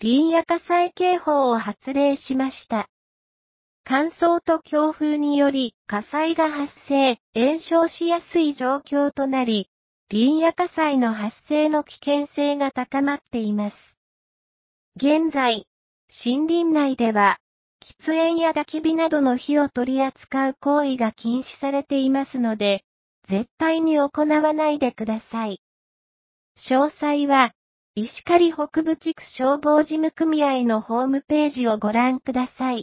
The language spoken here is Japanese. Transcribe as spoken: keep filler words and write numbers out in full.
林野火災警報を発令しました。乾燥と強風により火災が発生、延焼しやすい状況となり、林野火災の発生の危険性が高まっています。現在、森林内では、喫煙や焚き火などの火を取り扱う行為が禁止されていますので、絶対に行わないでください。詳細は、石狩北部地区消防事務組合のホームページをご覧ください。